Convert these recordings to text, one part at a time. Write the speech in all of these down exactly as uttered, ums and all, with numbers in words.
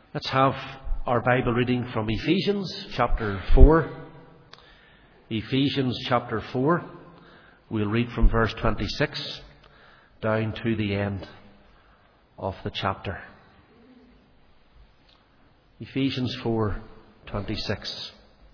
Let's have our Bible reading from Ephesians chapter four. Ephesians chapter four. We'll read from verse twenty-six down to the end of the chapter. Ephesians four twenty-six.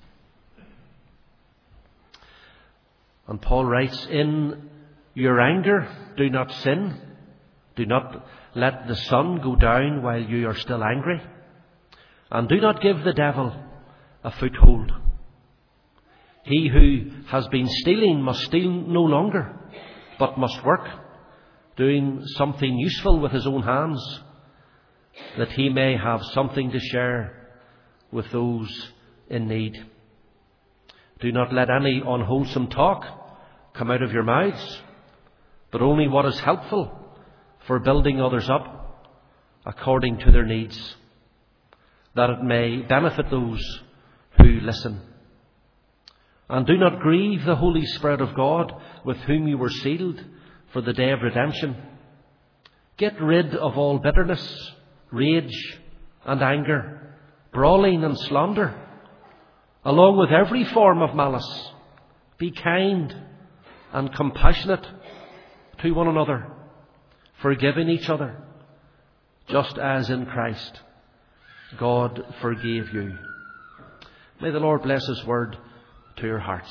And Paul writes, "In your anger, do not sin. Do not let the sun go down while you are still angry. And do not give the devil a foothold. He who has been stealing must steal no longer, but must work, doing something useful with his own hands, that he may have something to share with those in need. Do not let any unwholesome talk come out of your mouths, but only what is helpful for building others up according to their needs, that it may benefit those who listen. And do not grieve the Holy Spirit of God, with whom you were sealed for the day of redemption. Get rid of all bitterness, rage and anger, brawling and slander, along with every form of malice. Be kind and compassionate to one another, forgiving each other, just as in Christ God forgave you." May the Lord bless His word to your hearts.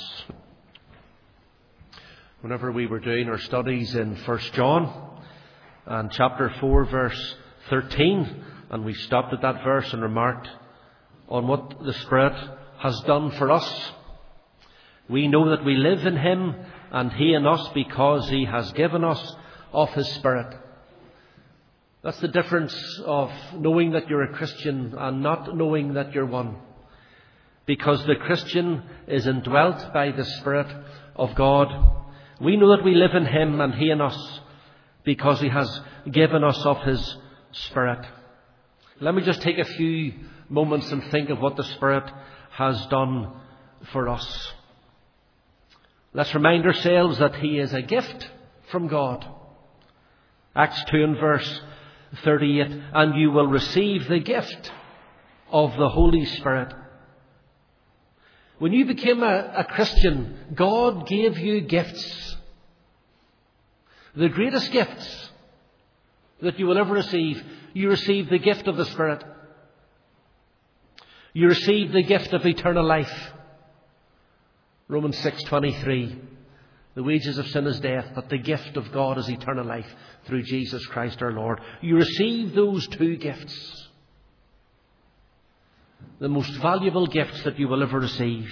Whenever we were doing our studies in First John and chapter four verse thirteen, and we stopped at that verse and remarked on what the Spirit has done for us, we know that we live in Him and He in us because He has given us of His Spirit. That's the difference of knowing that you're a Christian and not knowing that you're one. Because the Christian is indwelt by the Spirit of God. We know that we live in Him and He in us because He has given us of His Spirit. Let me just take a few moments and think of what the Spirit has done for us. Let's remind ourselves that He is a gift from God. Acts two and verse thirty-eight, "And you will receive the gift of the Holy Spirit." When you became a, a Christian, God gave you gifts. The greatest gifts that you will ever receive. You receive the gift of the Spirit. You receive the gift of eternal life. Romans six twenty-three. The wages of sin is death, but the gift of God is eternal life through Jesus Christ our Lord. You receive those two gifts. The most valuable gifts that you will ever receive.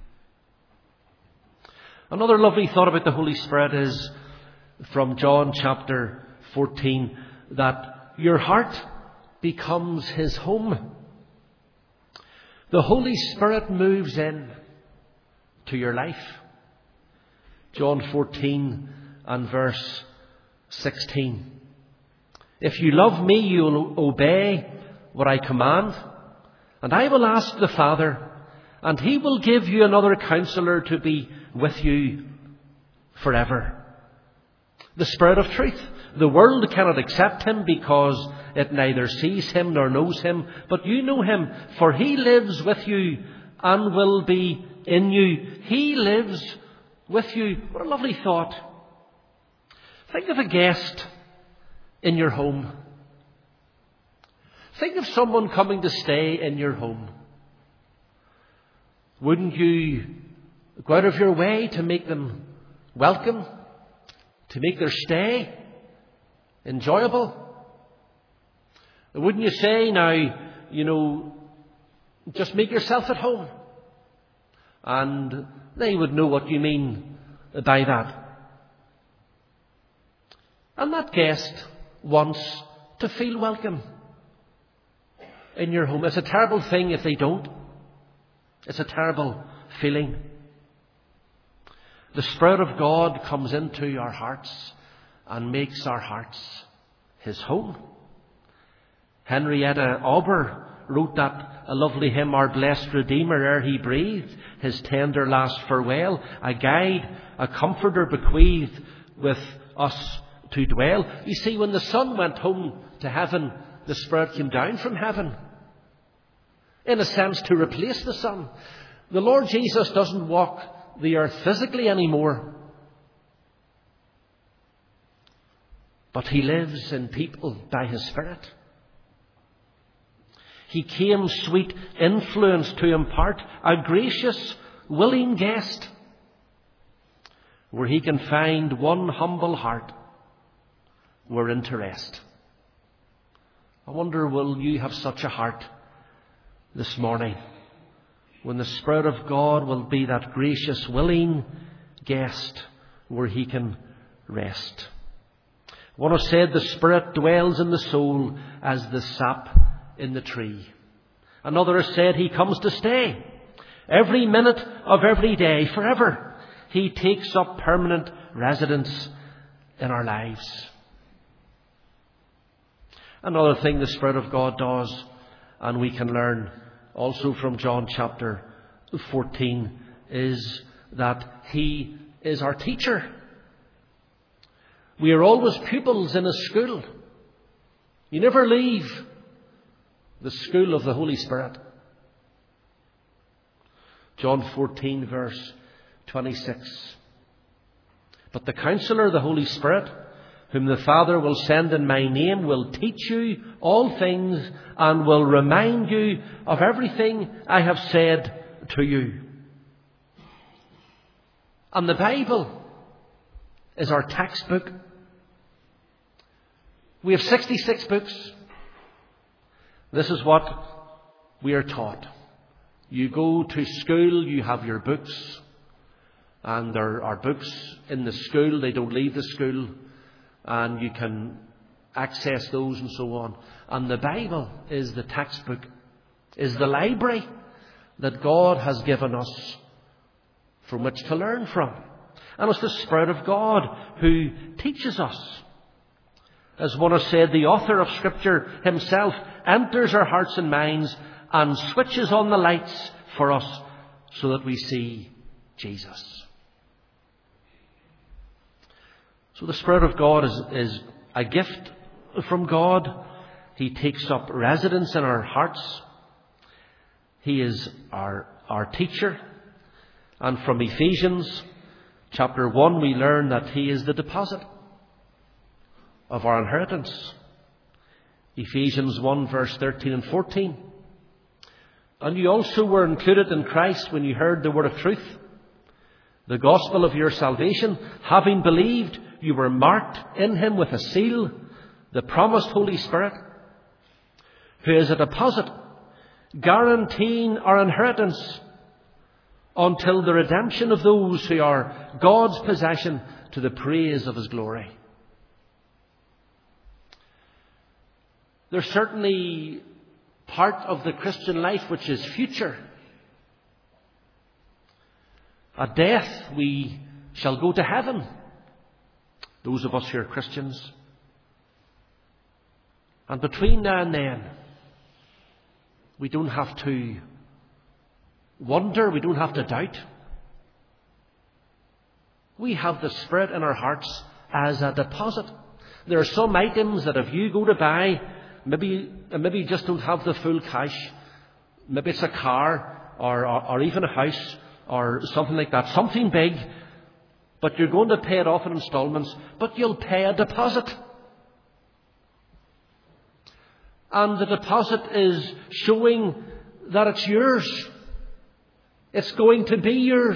Another lovely thought about the Holy Spirit is from John chapter fourteen, that your heart becomes His home. The Holy Spirit moves in to your life. John fourteen and verse sixteen. "If you love me, you'll obey what I command. And I will ask the Father, and He will give you another counselor to be with you forever. The Spirit of truth. The world cannot accept Him because it neither sees Him nor knows Him. But you know Him, for He lives with you and will be in you." He lives with you. What a lovely thought. Think of a guest in your home. Think of someone coming to stay in your home. Wouldn't you go out of your way to make them welcome? To make their stay enjoyable? Wouldn't you say, now, you know, just make yourself at home? And they would know what you mean by that. And that guest wants to feel welcome in your home. It's a terrible thing if they don't. It's a terrible feeling. The Spirit of God comes into our hearts and makes our hearts His home. Henrietta Auber wrote that a lovely hymn, "Our blessed Redeemer, ere He breathed His tender last farewell, a guide, a comforter bequeathed with us to dwell." You see, when the Son went home to heaven, the Spirit came down from heaven in a sense, to replace the Son. The Lord Jesus doesn't walk the earth physically anymore, but He lives in people by His Spirit. He came, sweet influence, to impart a gracious, willing guest, where He can find one humble heart wherein to rest. I wonder, will you have such a heart this morning, when the Spirit of God will be that gracious, willing guest where He can rest? One has said the Spirit dwells in the soul as the sap in the tree. Another has said He comes to stay. Every minute of every day, forever, He takes up permanent residence in our lives. Another thing the Spirit of God does, and we can learn also from John chapter fourteen, is that He is our teacher. We are always pupils in a school. You never leave the school of the Holy Spirit. John fourteen, verse twenty-six. But the Counselor, the Holy Spirit, whom the Father will send in my name, will teach you all things and will remind you of everything I have said to you. And the Bible is our textbook. We have sixty-six books. This is what we are taught. You go to school, you have your books, and there are books in the school. They don't leave the school, and you can access those and so on. And the Bible is the textbook, is the library that God has given us from which to learn from. And it's the Spirit of God who teaches us. As one has said, the author of Scripture Himself enters our hearts and minds and switches on the lights for us so that we see Jesus. So the Spirit of God is, is a gift from God. He takes up residence in our hearts. He is our, our teacher. And from Ephesians chapter one, we learn that He is the deposit of our inheritance. Ephesians one, verse thirteen and fourteen. And you also were included in Christ when you heard the word of truth, the gospel of your salvation. Having believed, you were marked in Him with a seal, the promised Holy Spirit, who is a deposit guaranteeing our inheritance until the redemption of those who are God's possession to the praise of His glory. There's certainly part of the Christian life which is future. At death we shall go to heaven, those of us who are Christians. And between now and then, we don't have to wonder, we don't have to doubt. We have the Spirit in our hearts as a deposit. There are some items that if you go to buy, maybe maybe you just don't have the full cash. Maybe it's a car or, or, or even a house or something like that, something big, but you're going to pay it off in installments, but you'll pay a deposit. And the deposit is showing that it's yours. It's going to be yours.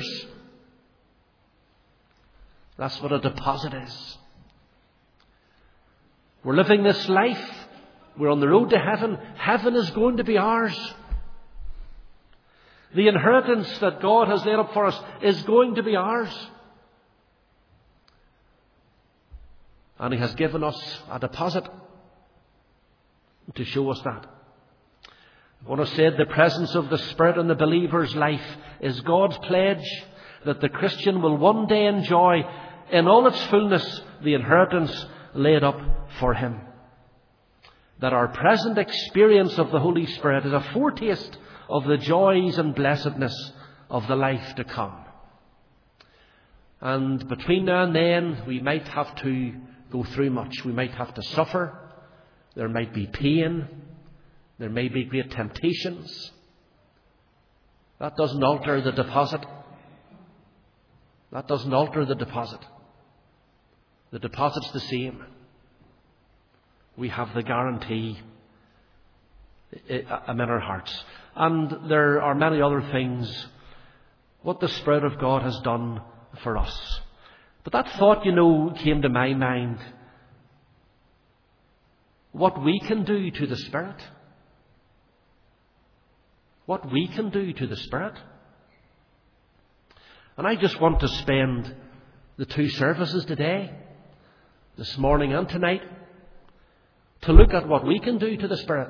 That's what a deposit is. We're living this life. We're on the road to heaven. Heaven is going to be ours. The inheritance that God has laid up for us is going to be ours. And He has given us a deposit to show us that. One has said the presence of the Spirit in the believer's life is God's pledge that the Christian will one day enjoy in all its fullness the inheritance laid up for him. That our present experience of the Holy Spirit is a foretaste of the joys and blessedness of the life to come. And between now and then, we might have to go through much. We might have to suffer. There might be pain. There may be great temptations. That doesn't alter the deposit. That doesn't alter the deposit. The deposit's the same. We have the guarantee in our hearts. And there are many other things what the Spirit of God has done for us. But that thought, you know, came to my mind. What we can do to the Spirit. What we can do to the Spirit. And I just want to spend the two services today, this morning and tonight, to look at what we can do to the Spirit.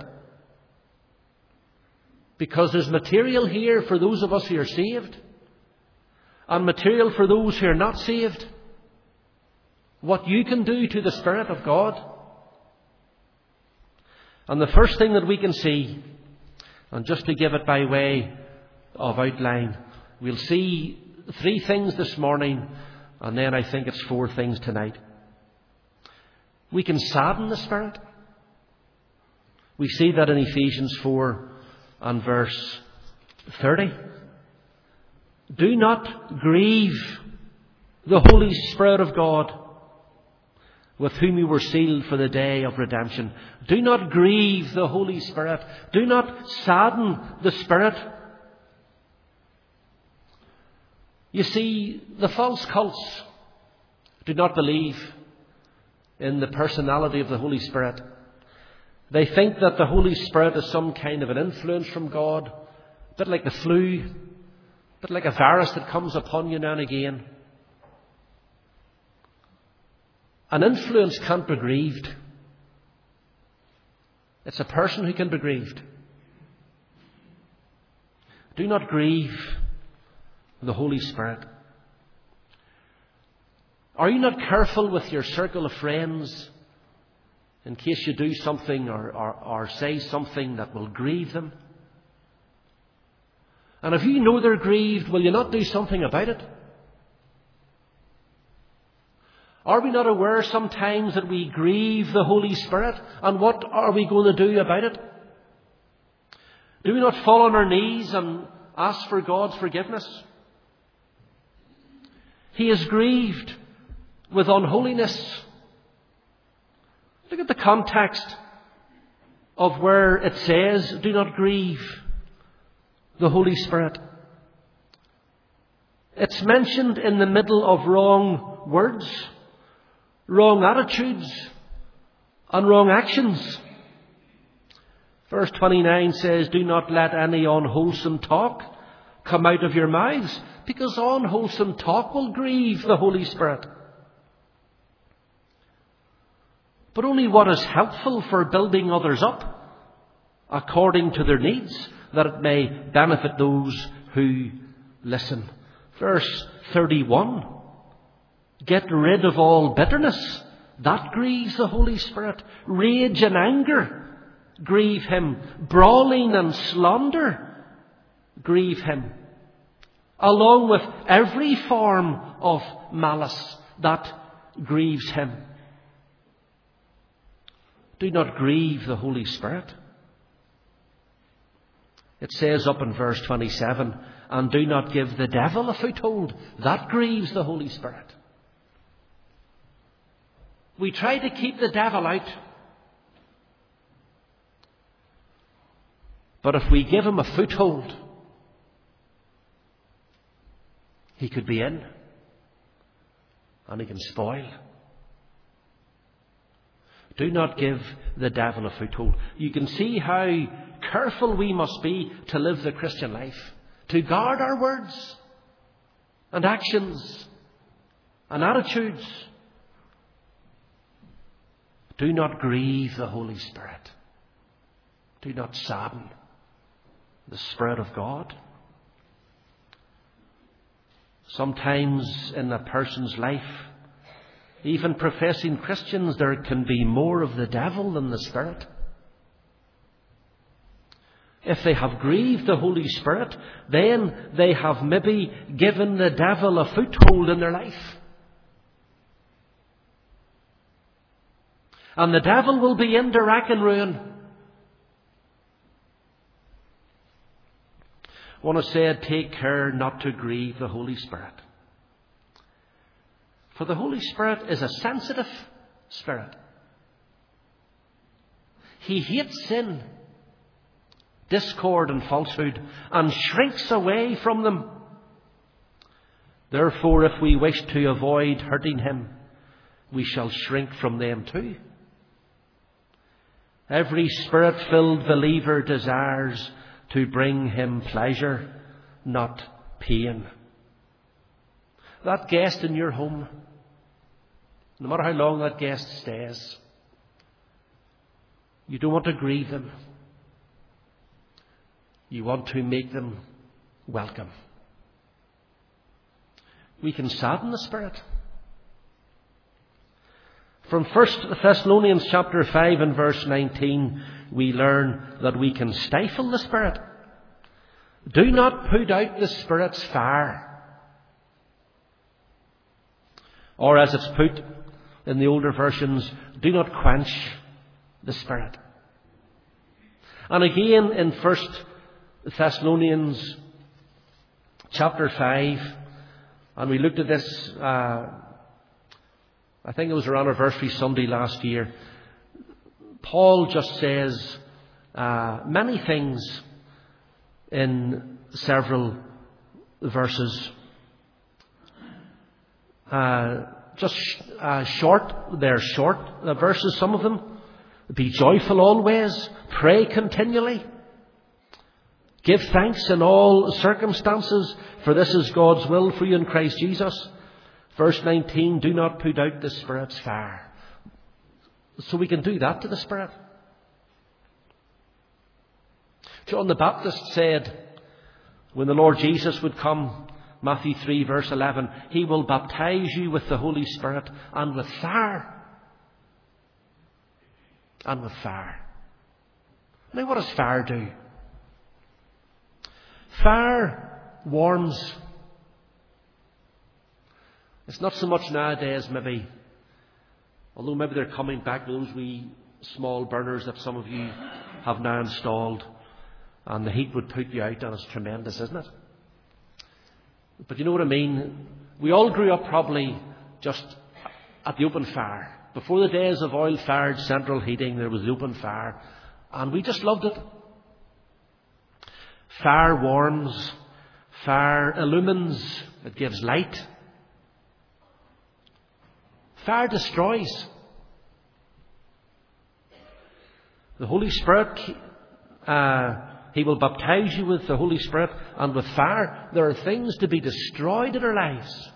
Because there's material here for those of us who are saved, and material for those who are not saved. What you can do to the Spirit of God. And the first thing that we can see, and just to give it by way of outline, we'll see three things this morning, and then I think it's four things tonight. We can sadden the Spirit. We see that in Ephesians four and verse thirty. Do not grieve the Holy Spirit of God, with whom you were sealed for the day of redemption. Do not grieve the Holy Spirit. Do not sadden the Spirit. You see, the false cults do not believe in the personality of the Holy Spirit. They think that the Holy Spirit is some kind of an influence from God, a bit like the flu, a bit like a virus that comes upon you now and again. An influence can't be grieved. It's a person who can be grieved. Do not grieve the Holy Spirit. Are you not careful with your circle of friends in case you do something or, or, or say something that will grieve them? And if you know they're grieved, will you not do something about it? Are we not aware sometimes that we grieve the Holy Spirit? And what are we going to do about it? Do we not fall on our knees and ask for God's forgiveness? He is grieved with unholiness. Look at the context of where it says, do not grieve the Holy Spirit. It's mentioned in the middle of wrong words, wrong attitudes, and wrong actions. Verse twenty-nine says, do not let any unwholesome talk come out of your mouths, because unwholesome talk will grieve the Holy Spirit. But only what is helpful for building others up according to their needs, that it may benefit those who listen. Verse thirty-one. Get rid of all bitterness. That grieves the Holy Spirit. Rage and anger grieve Him. Brawling and slander grieve Him. Along with every form of malice that grieves Him. Do not grieve the Holy Spirit. It says up in verse twenty-seven, and do not give the devil a foothold. That grieves the Holy Spirit. We try to keep the devil out. But if we give him a foothold, he could be in and he can spoil. Do not give the devil a foothold. You can see how careful we must be to live the Christian life, to guard our words and actions and attitudes. Do not grieve the Holy Spirit. Do not sadden the Spirit of God. Sometimes in a person's life, even professing Christians, there can be more of the devil than the Spirit. If they have grieved the Holy Spirit, then they have maybe given the devil a foothold in their life. And the devil will be in to rack and ruin. One has said, take care not to grieve the Holy Spirit. For the Holy Spirit is a sensitive Spirit. He hates sin, discord and falsehood, and shrinks away from them. Therefore, if we wish to avoid hurting him, we shall shrink from them too. Every Spirit-filled believer desires to bring him pleasure, not pain. That guest in your home, no matter how long that guest stays, you don't want to grieve them. You want to make them welcome. We can sadden the Spirit. From First Thessalonians chapter five and verse nineteen, we learn that we can stifle the Spirit. Do not put out the Spirit's fire. Or as it's put in the older versions, do not quench the Spirit. And again in First Thessalonians chapter five, and we looked at this, uh, I think it was our anniversary Sunday last year. Paul just says uh, many things in several verses. Uh, just uh, short, they're short uh, verses, some of them. Be joyful always, pray continually. Give thanks in all circumstances, for this is God's will for you in Christ Jesus. Verse nineteen, do not put out the Spirit's fire. So we can do that to the Spirit. John the Baptist said, when the Lord Jesus would come, Matthew three verse eleven, he will baptize you with the Holy Spirit and with fire. And with fire. Now what does fire do? Fire warms. It's not so much nowadays, maybe, although maybe they're coming back, those wee small burners that some of you have now installed, and the heat would put you out, and it's tremendous, isn't it? But you know what I mean? We all grew up probably just at the open fire. Before the days of oil-fired central heating, there was the open fire, and we just loved it. Fire warms, fire illumines, it gives light. Fire destroys. The Holy Spirit, uh, He will baptize you with the Holy Spirit and with fire. There are things to be destroyed in our lives.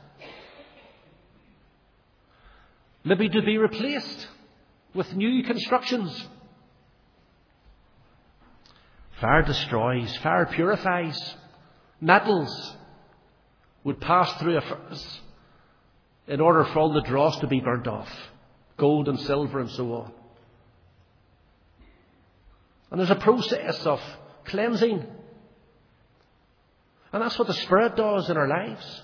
Maybe to be replaced with new constructions. Fire destroys. Fire purifies. Metals would pass through a furnace in order for all the dross to be burnt off. Gold and silver and so on. And there's a process of cleansing. And that's what the Spirit does in our lives.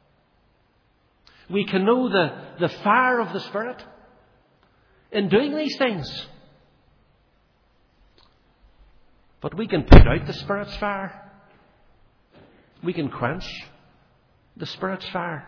We can know the, the fire of the Spirit in doing these things. But we can put out the Spirit's fire. We can quench the Spirit's fire.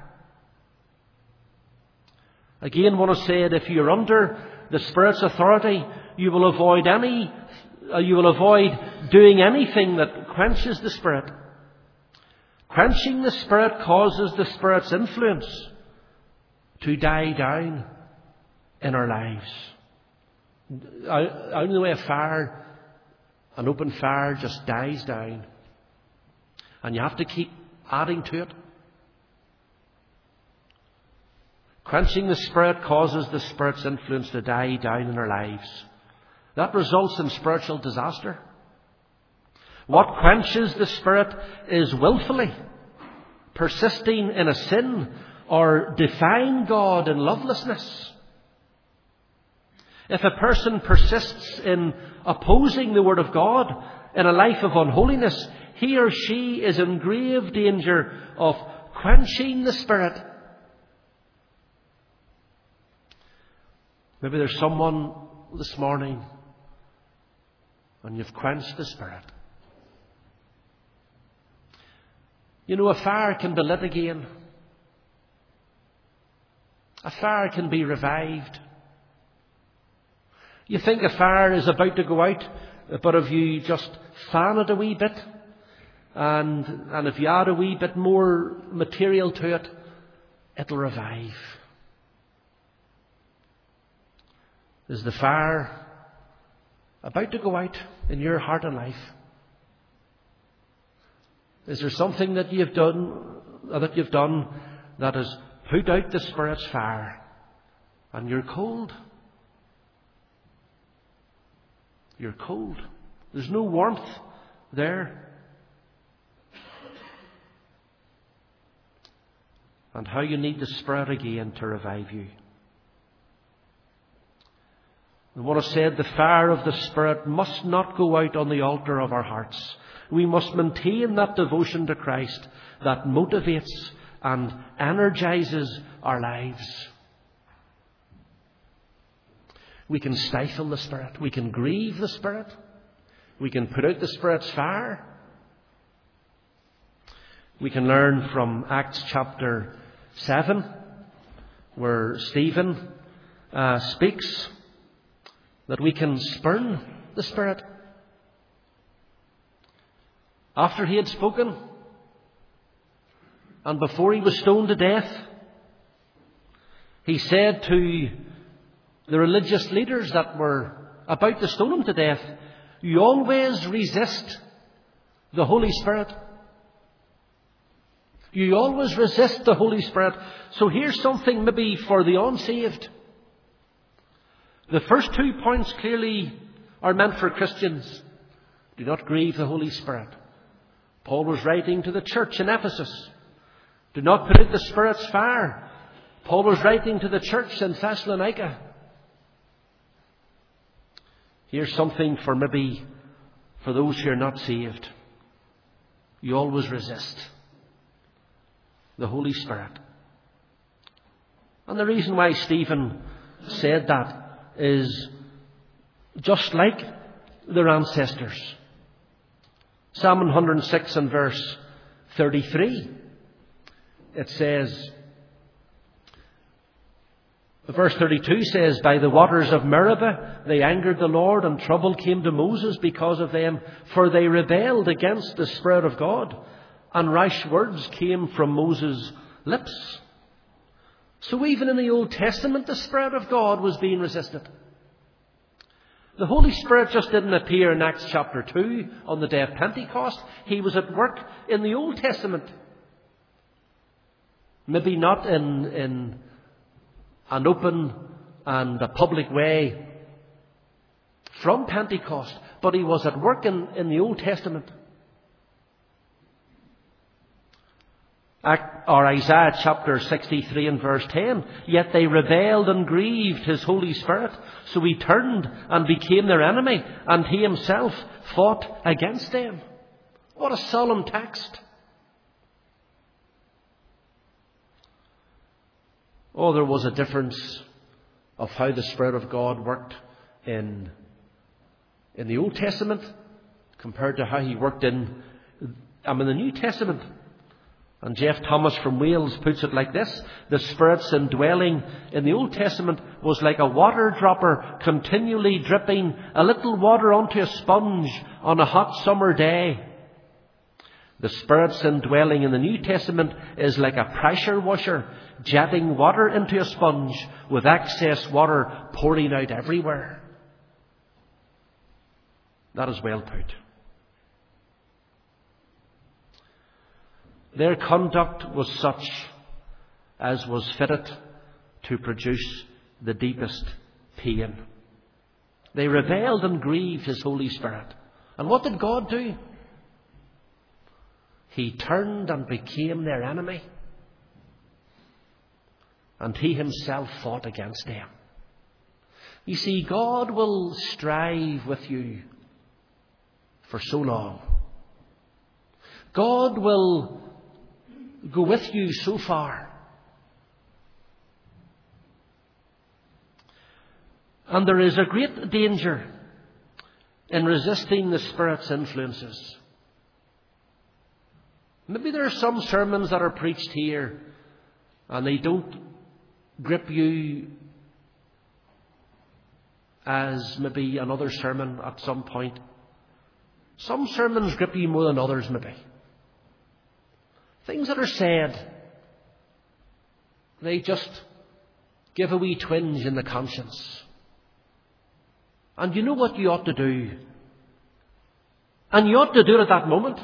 Again, one has said, if you're under the Spirit's authority, you will avoid any, uh, you will avoid doing anything that quenches the Spirit. Quenching the Spirit causes the Spirit's influence to die down in our lives. Out, out in the way of fire, an open fire just dies down. And you have to keep adding to it. Quenching the Spirit causes the Spirit's influence to die down in our lives. That results in spiritual disaster. What quenches the Spirit is willfully persisting in a sin or defying God in lovelessness. If a person persists in opposing the Word of God in a life of unholiness, he or she is in grave danger of quenching the Spirit. Maybe there's someone this morning and you've quenched the Spirit. You know, a fire can be lit again. A fire can be revived. You think a fire is about to go out, but if you just fan it a wee bit, and, and if you add a wee bit more material to it, it'll revive. Is the fire about to go out in your heart and life? Is there something that you've done that you've done that has put out the Spirit's fire, and you're cold? You're cold. There's no warmth there. And how you need the Spirit again to revive you. And what I said, the fire of the Spirit must not go out on the altar of our hearts. We must maintain that devotion to Christ that motivates and energizes our lives. We can stifle the Spirit. We can grieve the Spirit. We can put out the Spirit's fire. We can learn from Acts chapter seven, where Stephen uh, speaks, that we can spurn the Spirit. After he had spoken, and before he was stoned to death, he said to the religious leaders that were about to stone him to death, you always resist the Holy Spirit. You always resist the Holy Spirit. So here's something maybe for the unsaved. The first two points clearly are meant for Christians. Do not grieve the Holy Spirit. Paul was writing to the church in Ephesus. Do not put out the Spirit's fire. Paul was writing to the church in Thessalonica. Here's something for maybe for those who are not saved. You always resist the Holy Spirit. And the reason why Stephen said that is just like their ancestors. Psalm one hundred six and verse thirty-three. It says, verse thirty-two says, by the waters of Meribah they angered the Lord, and trouble came to Moses because of them, for they rebelled against the Spirit of God, and rash words came from Moses' lips. So even in the Old Testament, the Spirit of God was being resisted. The Holy Spirit just didn't appear in Acts chapter two on the day of Pentecost. He was at work in the Old Testament. Maybe not in, in an open and a public way from Pentecost, but he was at work in, in the Old Testament. Or Isaiah chapter sixty-three and verse ten. Yet they rebelled and grieved his Holy Spirit. So he turned and became their enemy, and he himself fought against them. What a solemn text. Oh, there was a difference of how the Spirit of God worked in, in the Old Testament compared to how he worked in, um, in the New Testament. And Jeff Thomas from Wales puts it like this. The Spirit's indwelling in the Old Testament was like a water dropper continually dripping a little water onto a sponge on a hot summer day. The Spirit's indwelling in the New Testament is like a pressure washer jetting water into a sponge with excess water pouring out everywhere. That is well put. Their conduct was such as was fitted to produce the deepest pain. They rebelled and grieved his Holy Spirit. And what did God do? He turned and became their enemy. And he himself fought against them. You see, God will strive with you for so long. God will go with you so far. And there is a great danger in resisting the Spirit's influences. Maybe there are some sermons that are preached here and they don't grip you as maybe another sermon at some point. Some sermons grip you more than others, maybe. Things that are said, they just give a wee twinge in the conscience. And you know what you ought to do. And you ought to do it at that moment.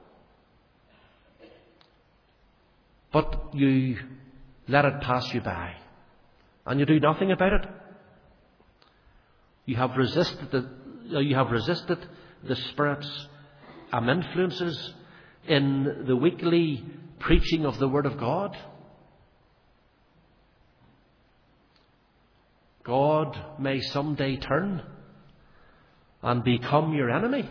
But you let it pass you by. And you do nothing about it. You have resisted the, you have resisted the Spirit's um, influences in the weekly preaching of the Word of God. God may someday turn and become your enemy.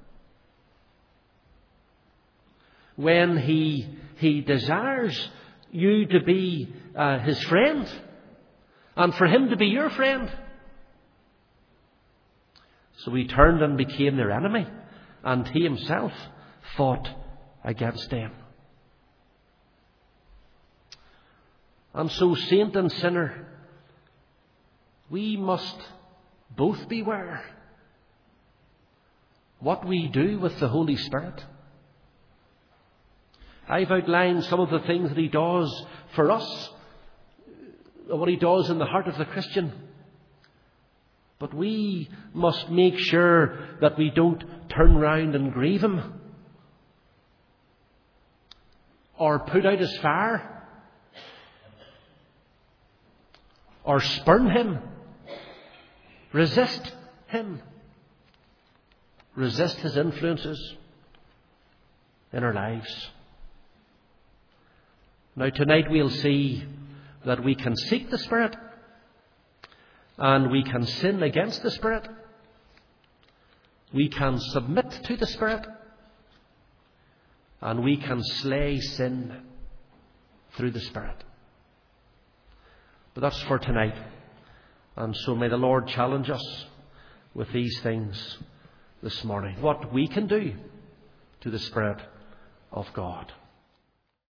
When He, he desires you to be uh, His friend and for Him to be your friend. So He turned and became their enemy, and He Himself fought against them. And so, saint and sinner, we must both beware what we do with the Holy Spirit. I've outlined some of the things that He does for us, what He does in the heart of the Christian. But we must make sure that we don't turn round and grieve Him, or put out His fire, or spurn Him, resist Him, resist His influences in our lives. Now tonight we'll see that we can seek the Spirit, and we can sin against the Spirit. We can submit to the Spirit, and we can slay sin through the Spirit. But that's for tonight. And so may the Lord challenge us with these things this morning. What we can do to the Spirit of God.